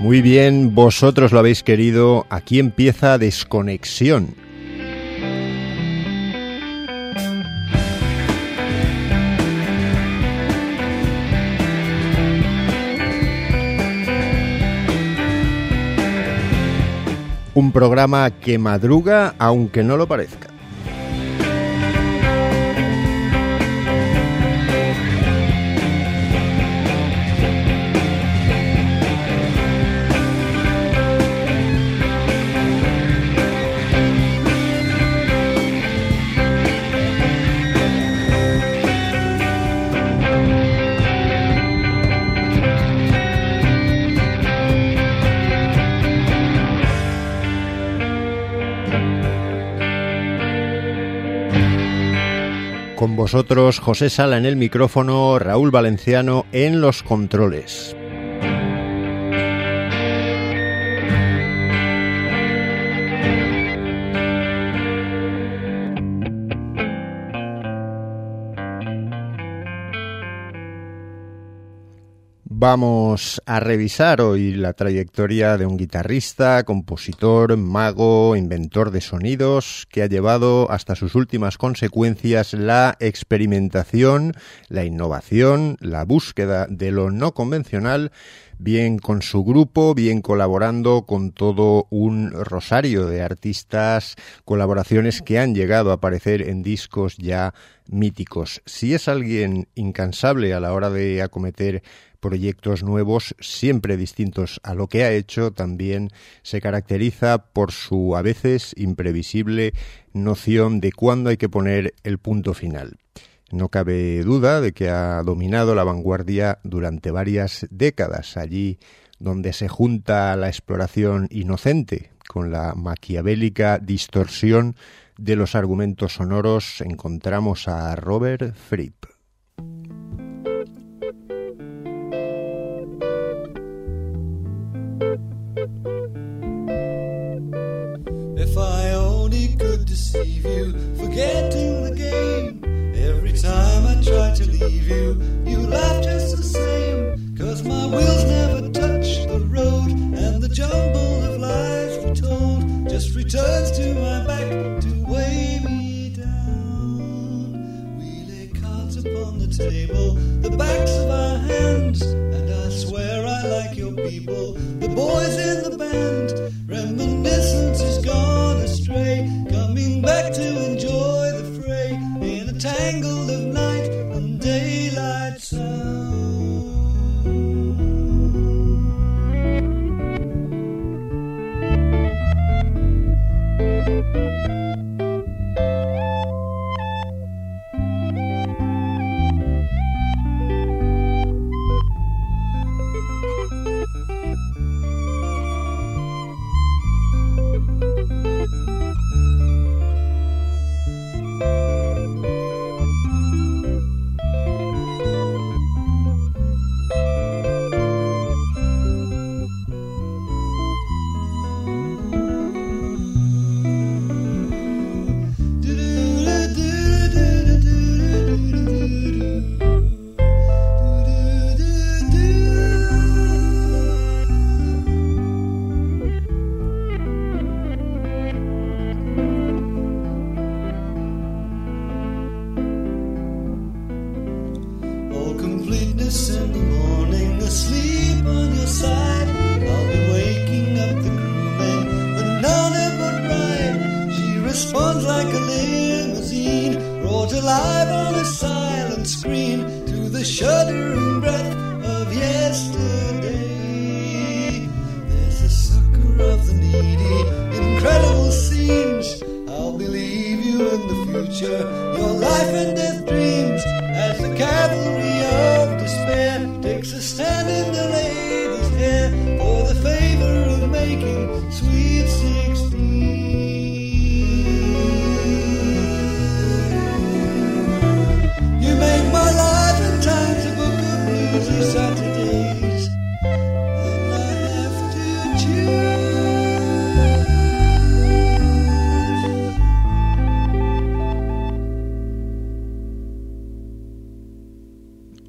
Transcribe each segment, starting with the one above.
Muy bien, vosotros lo habéis querido. Aquí empieza Desconexión. Un programa que madruga aunque no lo parezca. Con vosotros, José Sala en el micrófono, Raúl Valenciano en los controles. Vamos a revisar hoy la trayectoria de un guitarrista, compositor, mago, inventor de sonidos que ha llevado hasta sus últimas consecuencias la experimentación, la innovación, la búsqueda de lo no convencional, bien con su grupo, bien colaborando con todo un rosario de artistas, colaboraciones que han llegado a aparecer en discos ya míticos. Si es alguien incansable a la hora de acometer proyectos nuevos, siempre distintos a lo que ha hecho, también se caracteriza por su a veces imprevisible noción de cuándo hay que poner el punto final. No cabe duda de que ha dominado la vanguardia durante varias décadas, allí donde se junta la exploración inocente con la maquiavélica distorsión de los argumentos sonoros. Encontramos a Robert Fripp. If I only could deceive you, forgetting the game. Every time I try to leave you, you laugh just the same. 'Cause my wheels never touch the road, and the jumble of lies retold just returns to my back to weigh me down. We lay cards upon the table, the backs of our hands, and I swear I like your people, the boys in the band. Reminiscence is gone astray, coming back to enjoy the fray in a tangle of night and daylight sound.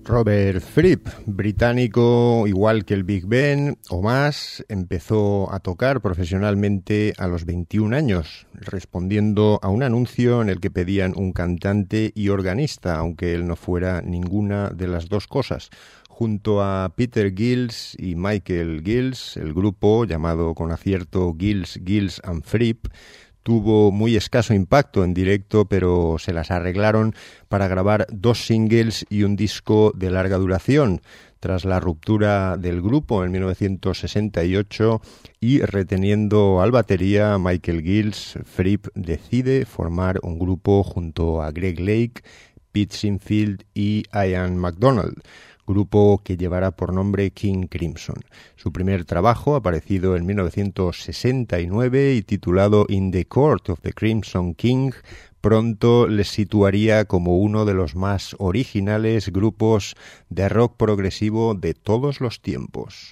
Robert Fripp, británico igual que el Big Ben o más, empezó a tocar profesionalmente a los 21 años, respondiendo a un anuncio en el que pedían un cantante y organista, aunque él no fuera ninguna de las dos cosas. Junto a Peter Gills y Michael Gills, el grupo, llamado con acierto Gills, Gills and Fripp, tuvo muy escaso impacto en directo, pero se las arreglaron para grabar 2 singles y un disco de larga duración. Tras la ruptura del grupo en 1968 y reteniendo al batería Michael Gills, Fripp decide formar un grupo junto a Greg Lake, Pete Sinfield y Ian MacDonald, grupo que llevará por nombre King Crimson. Su primer trabajo, aparecido en 1969 y titulado In the Court of the Crimson King, pronto les situaría como uno de los más originales grupos de rock progresivo de todos los tiempos.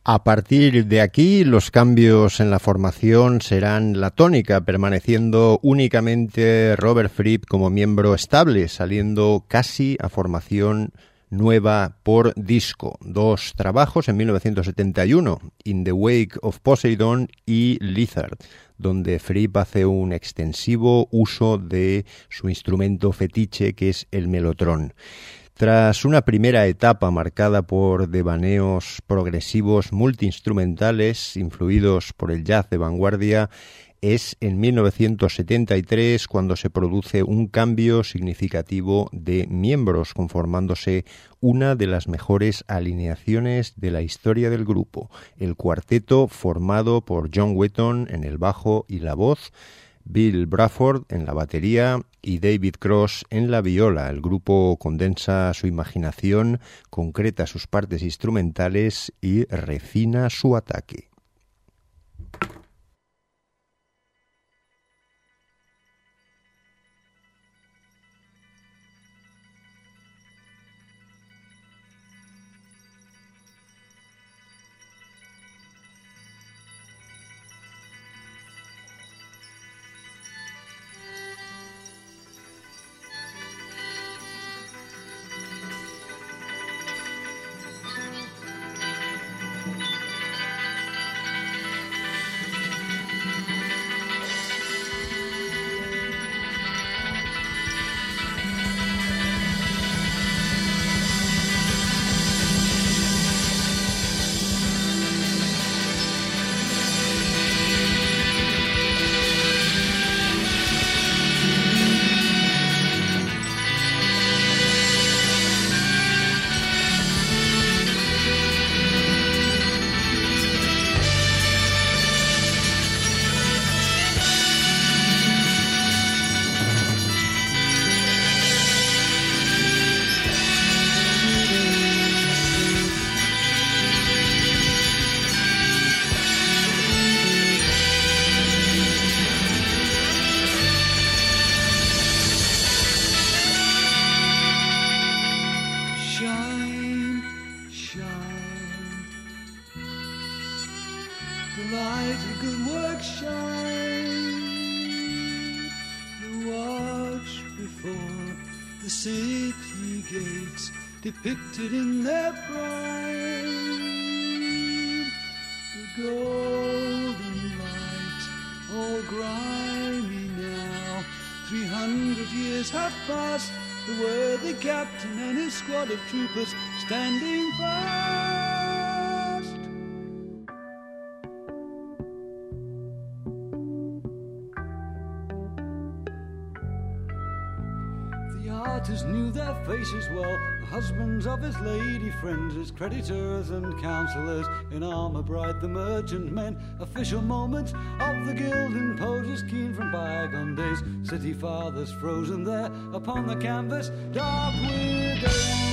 A partir de aquí, los cambios en la formación serán la tónica, permaneciendo únicamente Robert Fripp como miembro estable, saliendo casi a formación nueva por disco. 2 trabajos en 1971, In the Wake of Poseidon y Lizard, donde Fripp hace un extensivo uso de su instrumento fetiche, que es el melotrón. Tras una primera etapa marcada por devaneos progresivos multiinstrumentales influidos por el jazz de vanguardia, es en 1973 cuando se produce un cambio significativo de miembros, conformándose una de las mejores alineaciones de la historia del grupo, el cuarteto formado por John Wetton en el bajo y la voz, Bill Bruford en la batería y David Cross en la viola. El grupo condensa su imaginación, concreta sus partes instrumentales y refina su ataque. Depicted in their prime, the golden light, all grimy now. 300 years have passed, the worthy captain and his squad of troopers standing fast. The artist knew their faces well, the husbands of his lady friends, his creditors and counsellors, in armour bright the merchant men, official moments of the guild imposers keen from bygone days, city fathers frozen there upon the canvas, dark with age.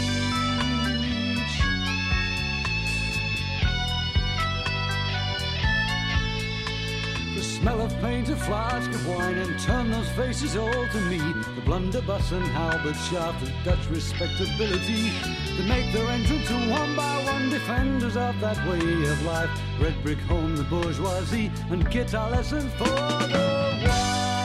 The smell of paint, a flask of wine, and turn those faces all to me. The blunderbuss and halberd shaft of Dutch respectability, that make their entrance to one by one defenders of that way of life. Red brick home, the bourgeoisie, and guitar lessons for the wife.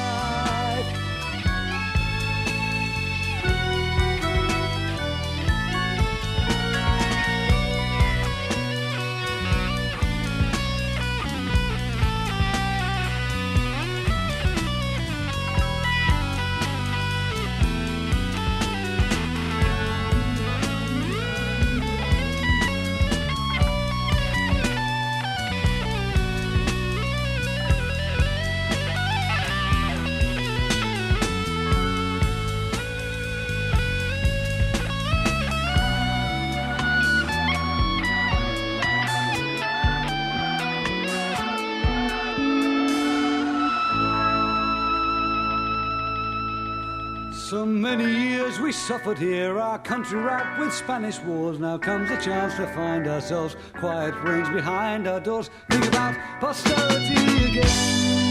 So many years we suffered here, our country racked with Spanish wars. Now comes the chance to find ourselves quiet range behind our doors. Think about posterity again.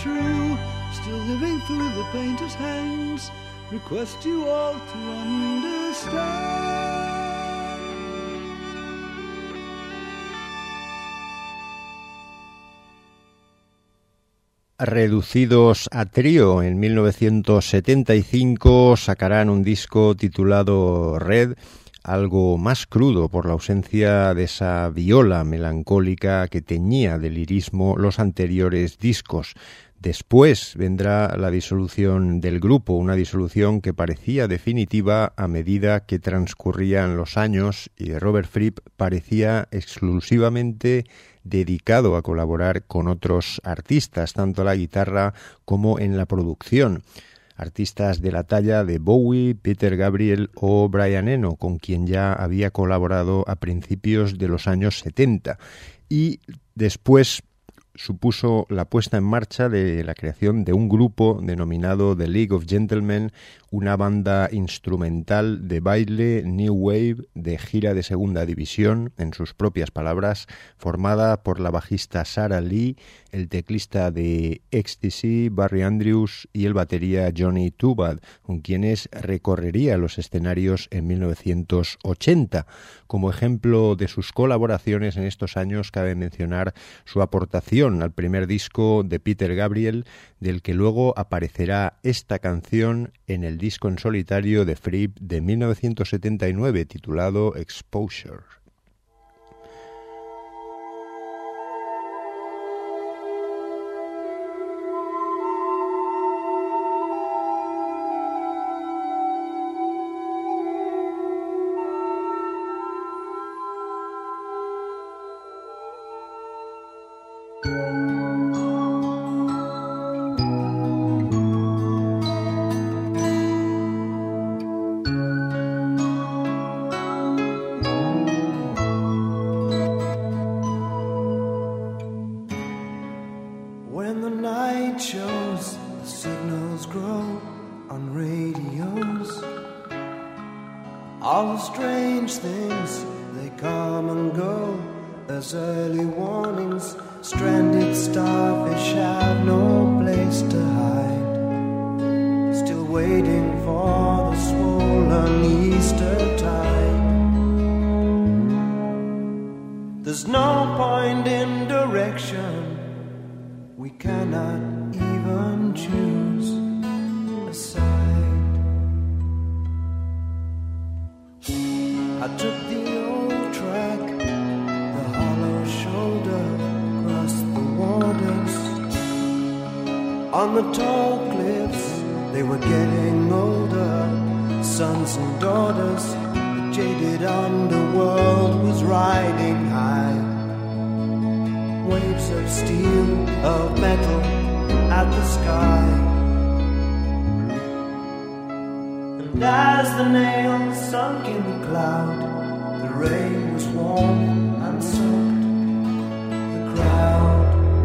true, still living through the painter's hands, request you all to understand. Reducidos a trío, en 1975 sacarán un disco titulado Red, algo más crudo por la ausencia de esa viola melancólica que teñía de lirismo los anteriores discos. Después vendrá la disolución del grupo, una disolución que parecía definitiva a medida que transcurrían los años y Robert Fripp parecía exclusivamente dedicado a colaborar con otros artistas, tanto a la guitarra como en la producción. Artistas de la talla de Bowie, Peter Gabriel o Brian Eno, con quien ya había colaborado a principios de los años 70. Y después supuso la puesta en marcha de la creación de un grupo denominado The League of Gentlemen, una banda instrumental de baile New Wave de gira de segunda división, en sus propias palabras, formada por la bajista Sarah Lee, el teclista de Ecstasy, Barry Andrews, y el batería Johnny Tubad, con quienes recorrería los escenarios en 1980. Como ejemplo de sus colaboraciones en estos años cabe mencionar su aportación al primer disco de Peter Gabriel, del que luego aparecerá esta canción en el disco en solitario de Fripp de 1979 titulado Exposure. On the tall cliffs, they were getting older, sons and daughters. The jaded underworld was riding high. Waves of steel, of metal, at the sky. And as the nails sunk in the cloud, the rain was warm and soaked the crowd.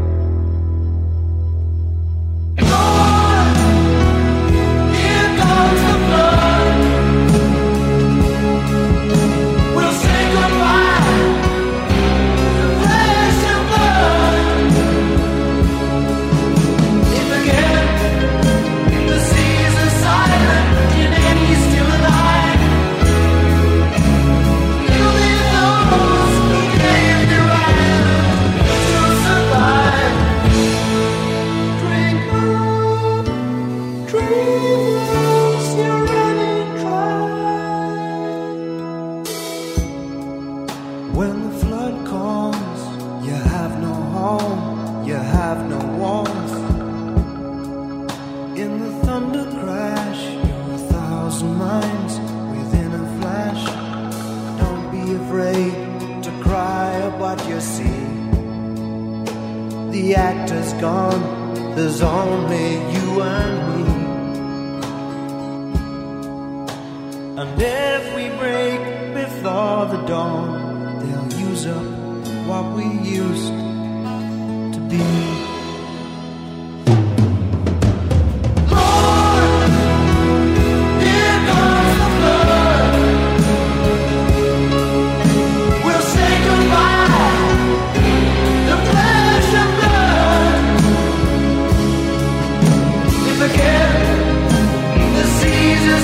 The actor's gone, there's only you and me. And if we break before the dawn, they'll use up what we used to be.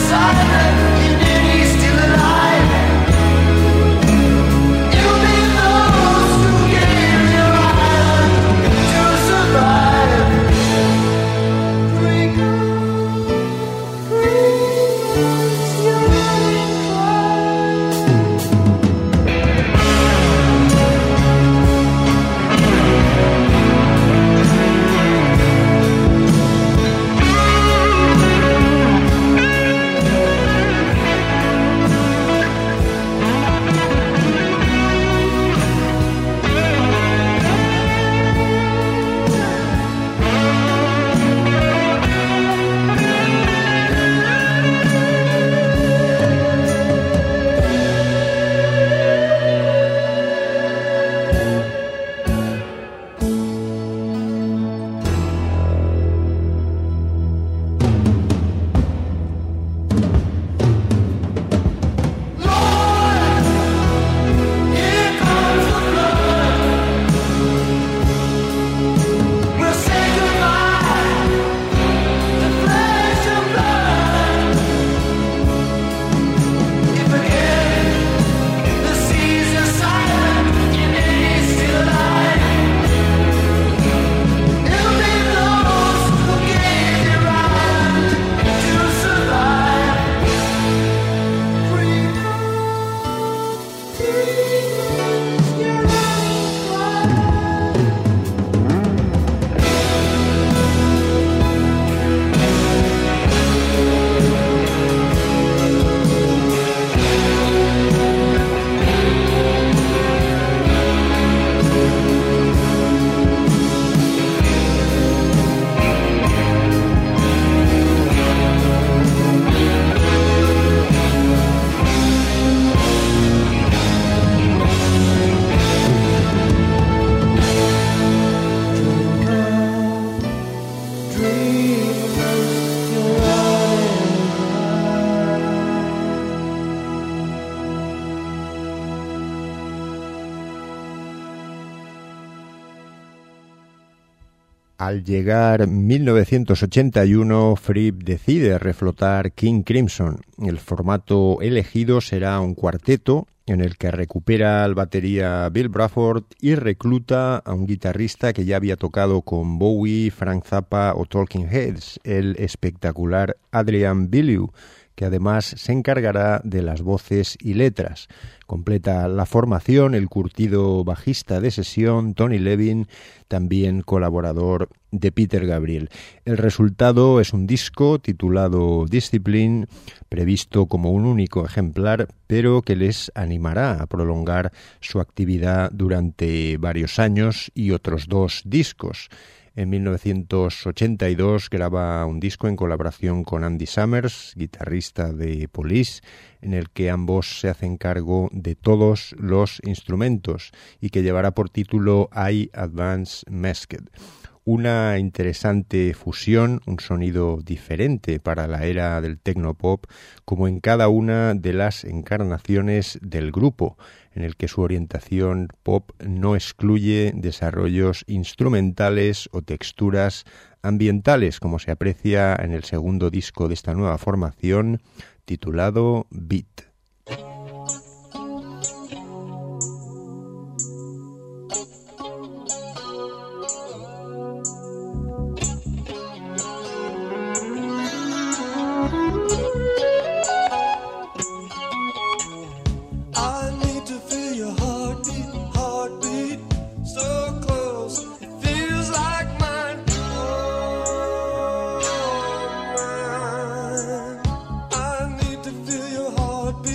Al llegar 1981, Fripp decide reflotar King Crimson. El formato elegido será un cuarteto en el que recupera al batería Bill Bruford y recluta a un guitarrista que ya había tocado con Bowie, Frank Zappa o Talking Heads, el espectacular Adrian Belew, que además se encargará de las voces y letras. Completa la formación el curtido bajista de sesión Tony Levin, también colaborador de Peter Gabriel. El resultado es un disco titulado Discipline, previsto como un único ejemplar, pero que les animará a prolongar su actividad durante varios años y otros 2 discos. En 1982 graba un disco en colaboración con Andy Summers, guitarrista de Police, en el que ambos se hacen cargo de todos los instrumentos y que llevará por título I Advance Masked. Una interesante fusión, un sonido diferente para la era del tecnopop, como en cada una de las encarnaciones del grupo, en el que su orientación pop no excluye desarrollos instrumentales o texturas ambientales, como se aprecia en el segundo disco de esta nueva formación, titulado Beat. Heartbeat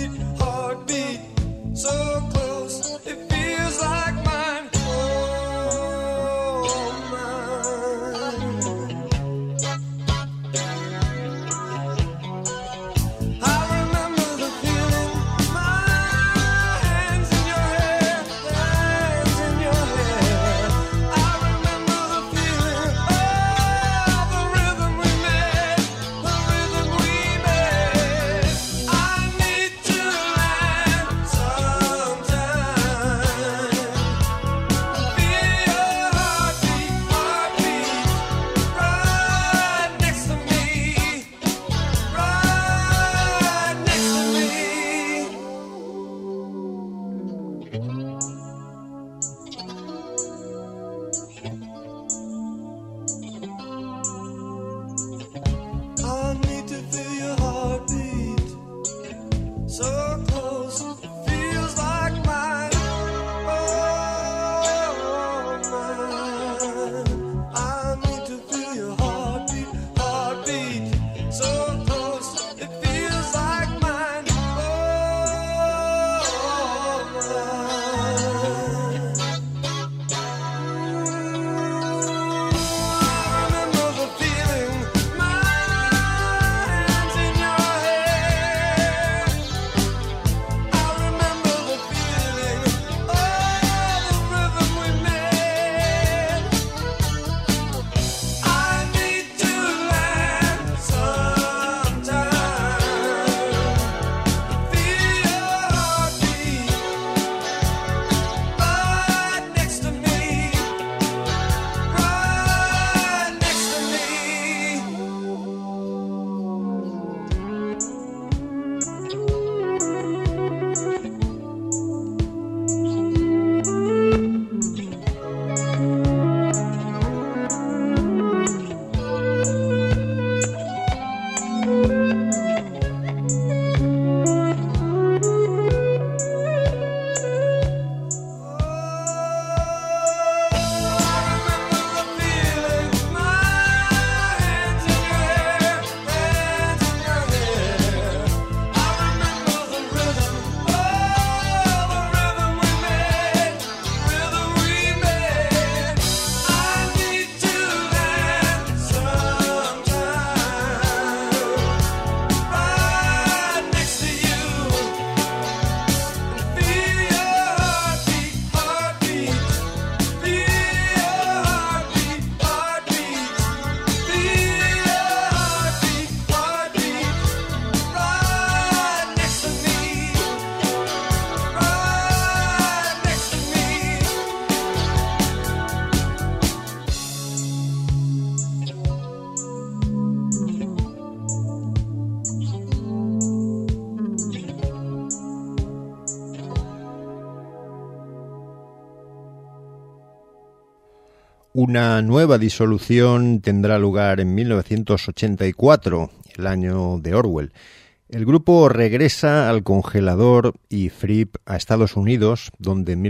Una nueva disolución tendrá lugar en 1984, el año de Orwell. El grupo regresa al congelador y Fripp a Estados Unidos, donde en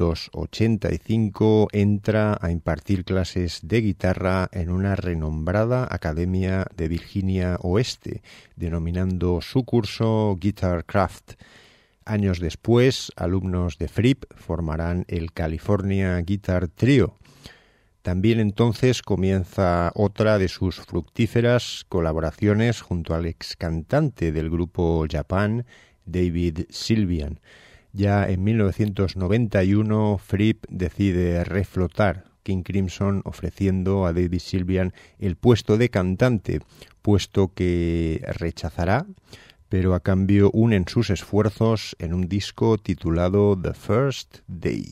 1985 entra a impartir clases de guitarra en una renombrada academia de Virginia Oeste, denominando su curso Guitar Craft. Años después, alumnos de Fripp formarán el California Guitar Trio. También entonces comienza otra de sus fructíferas colaboraciones junto al ex cantante del grupo Japan, David Sylvian. Ya en 1991, Fripp decide reflotar King Crimson ofreciendo a David Sylvian el puesto de cantante, puesto que rechazará, pero a cambio unen sus esfuerzos en un disco titulado The First Day.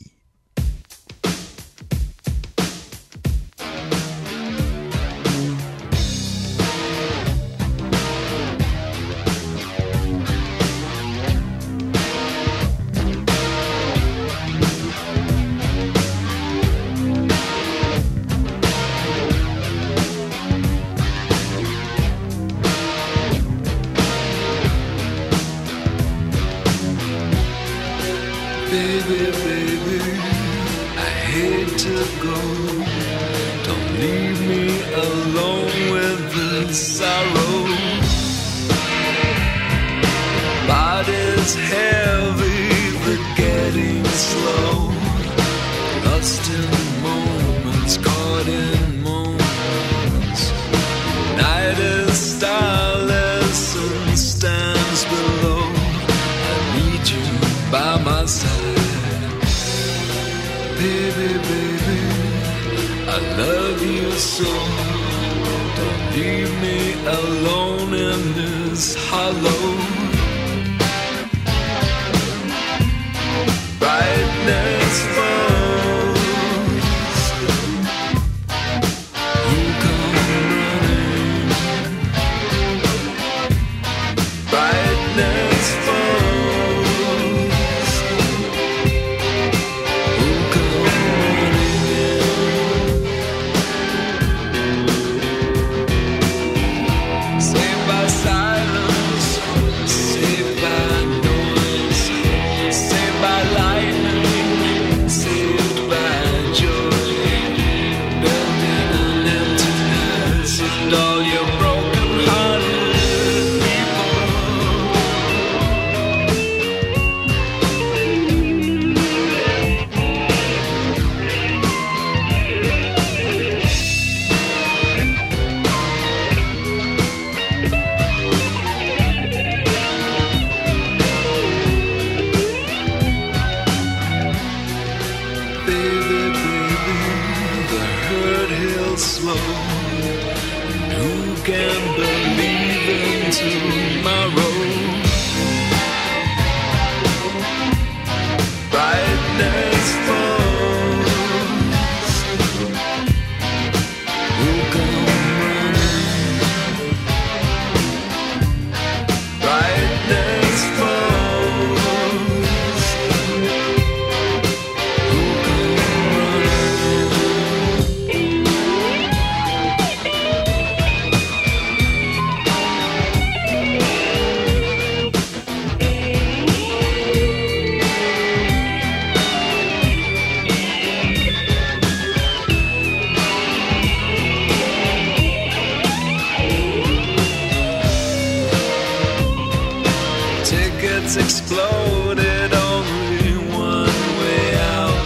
Exploded, only one way out.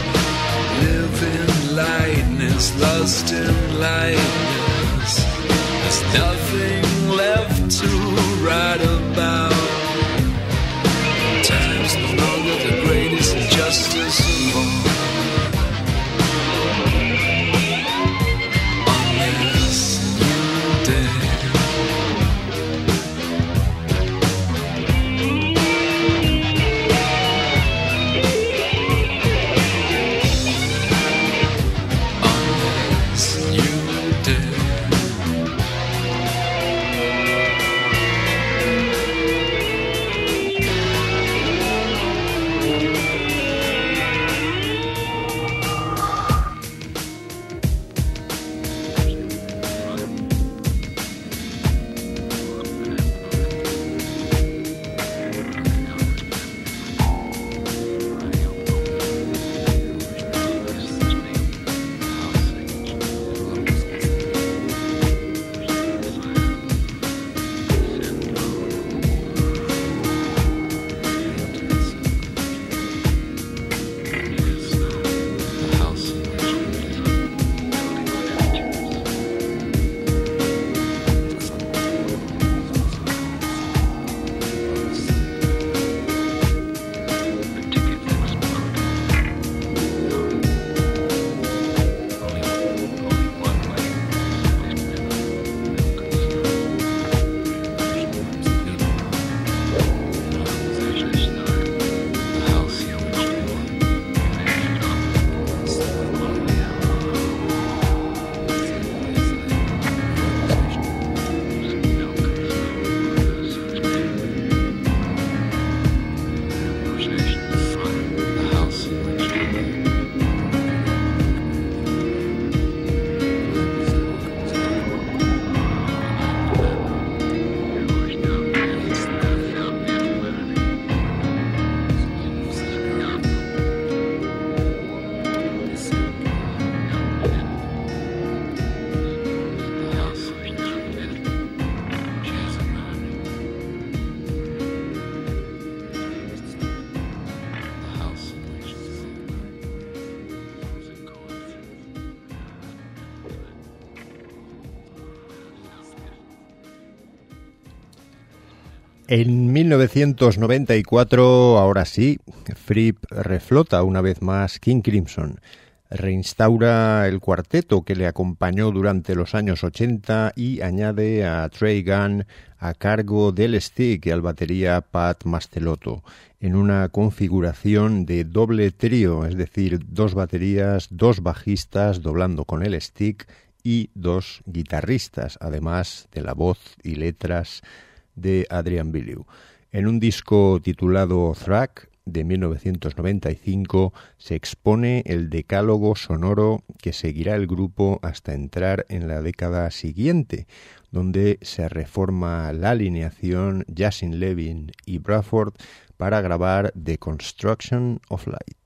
Live in lightness, lust in lightness. There's nothing left to write about. Time's no longer the greatest injustice of all. Unless you dare. You did. En 1994, ahora sí, Fripp reflota una vez más King Crimson. Reinstaura el cuarteto que le acompañó durante los años 80 y añade a Trey Gunn a cargo del stick y al batería Pat Mastelotto, en una configuración de doble trío, es decir, 2 baterías, 2 bajistas doblando con el stick y 2 guitarristas, además de la voz y letras de Adrian Belew. En un disco titulado Thrack de 1995 se expone el decálogo sonoro que seguirá el grupo hasta entrar en la década siguiente, donde se reforma la alineación Jason Levin y Bradford para grabar The Construction of Light.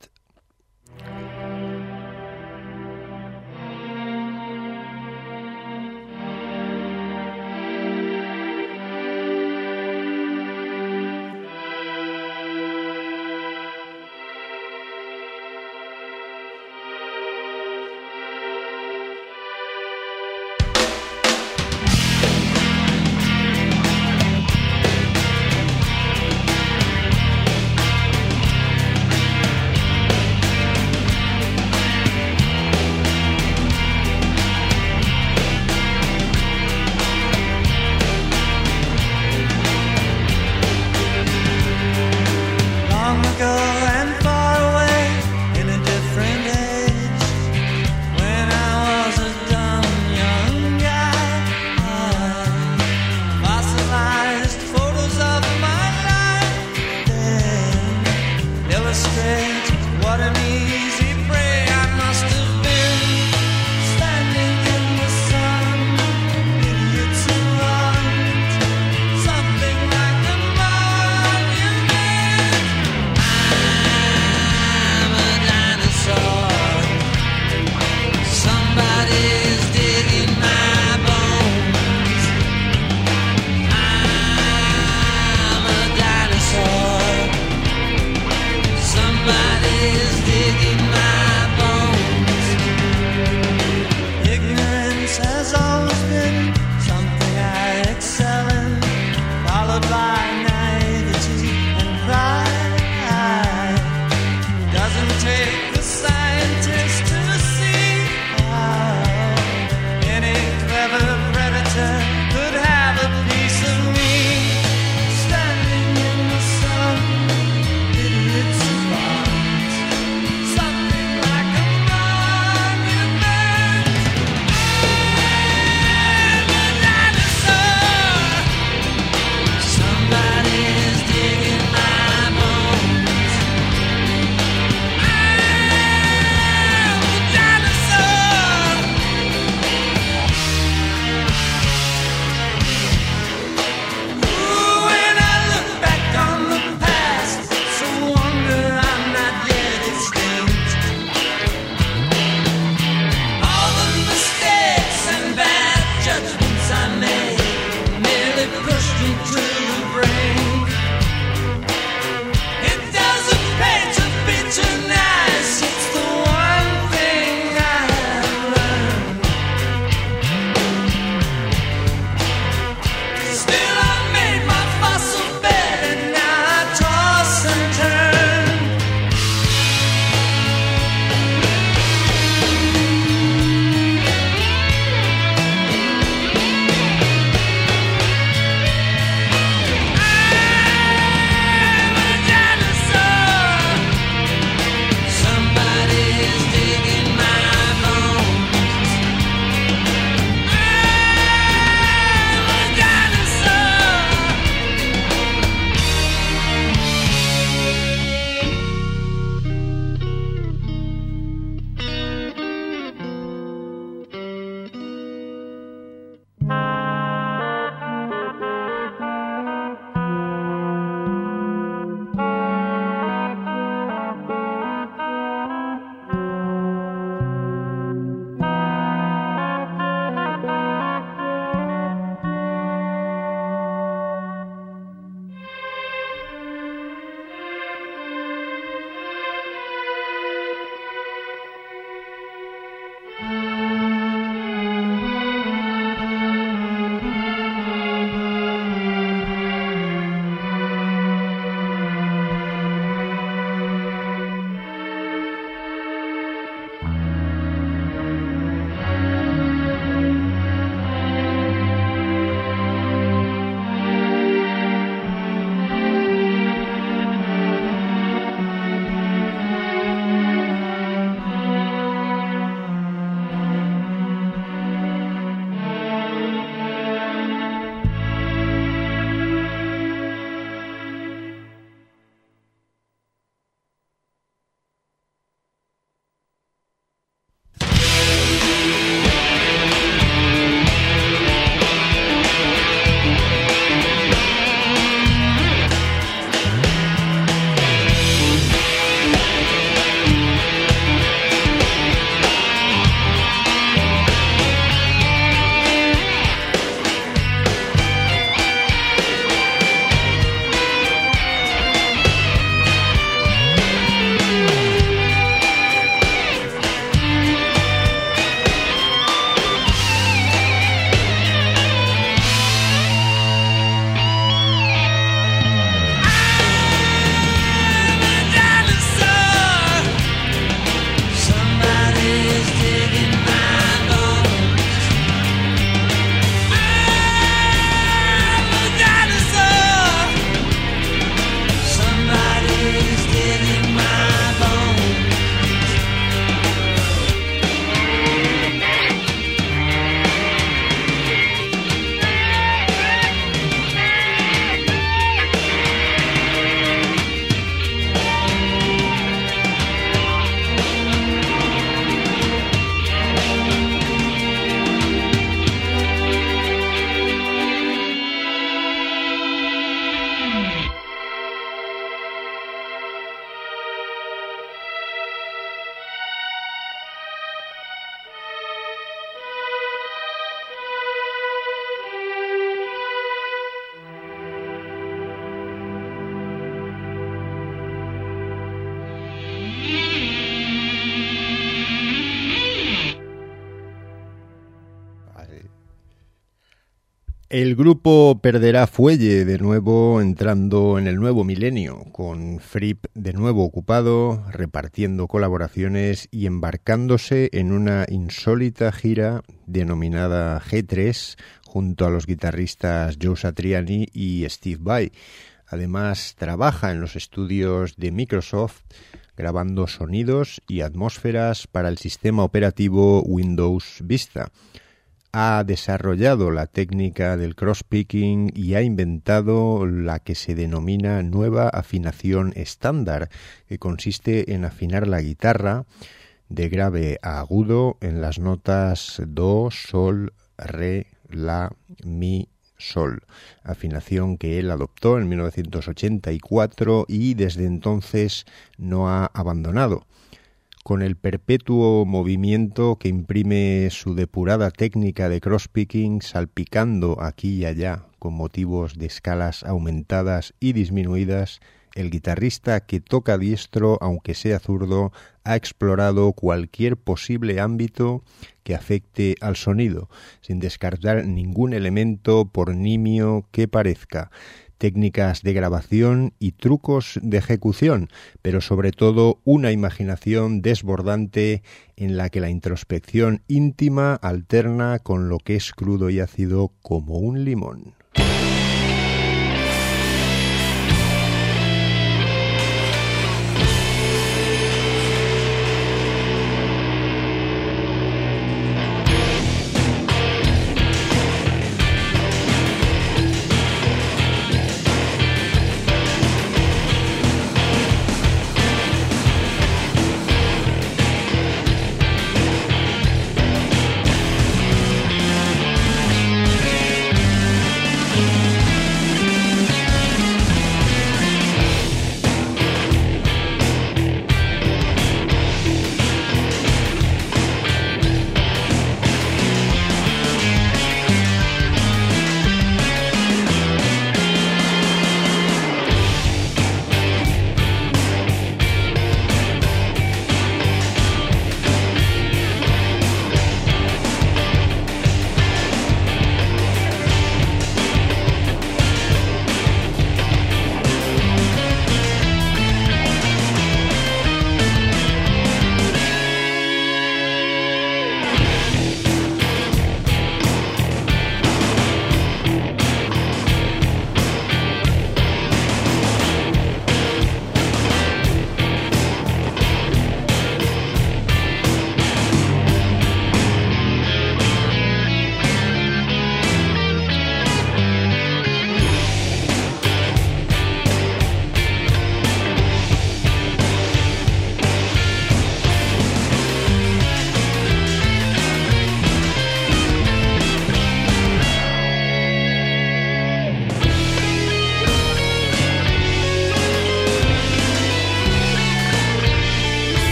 El grupo perderá fuelle de nuevo entrando en el nuevo milenio, con Fripp de nuevo ocupado, repartiendo colaboraciones y embarcándose en una insólita gira denominada G3 junto a los guitarristas Joe Satriani y Steve Vai. Además, trabaja en los estudios de Microsoft grabando sonidos y atmósferas para el sistema operativo Windows Vista. Ha desarrollado la técnica del cross-picking y ha inventado la que se denomina nueva afinación estándar, que consiste en afinar la guitarra de grave a agudo en las notas do, sol, re, la, mi, sol, afinación que él adoptó en 1984 y desde entonces no ha abandonado. Con el perpetuo movimiento que imprime su depurada técnica de cross-picking, salpicando aquí y allá con motivos de escalas aumentadas y disminuidas, el guitarrista que toca diestro, aunque sea zurdo, ha explorado cualquier posible ámbito que afecte al sonido, sin descartar ningún elemento por nimio que parezca. Técnicas de grabación y trucos de ejecución, pero sobre todo una imaginación desbordante en la que la introspección íntima alterna con lo que es crudo y ácido como un limón.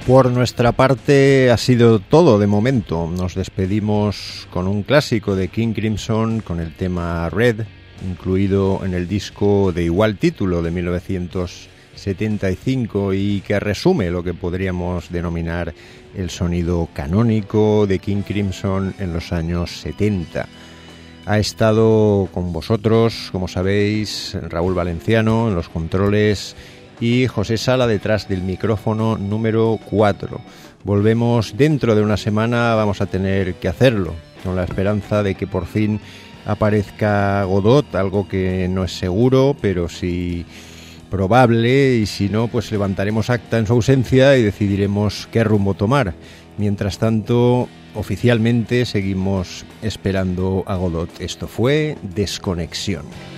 Por nuestra parte ha sido todo de momento. Nos despedimos con un clásico de King Crimson, con el tema Red, incluido en el disco de igual título de 1975 y que resume lo que podríamos denominar el sonido canónico de King Crimson en los años 70. Ha estado con vosotros, como sabéis, Raúl Valenciano en los controles y José Sala detrás del micrófono número 4. Volvemos dentro de una semana, vamos a tener que hacerlo, con la esperanza de que por fin aparezca Godot, algo que no es seguro, pero sí probable, y si no, pues levantaremos acta en su ausencia y decidiremos qué rumbo tomar. Mientras tanto, oficialmente seguimos esperando a Godot. Esto fue Desconexión.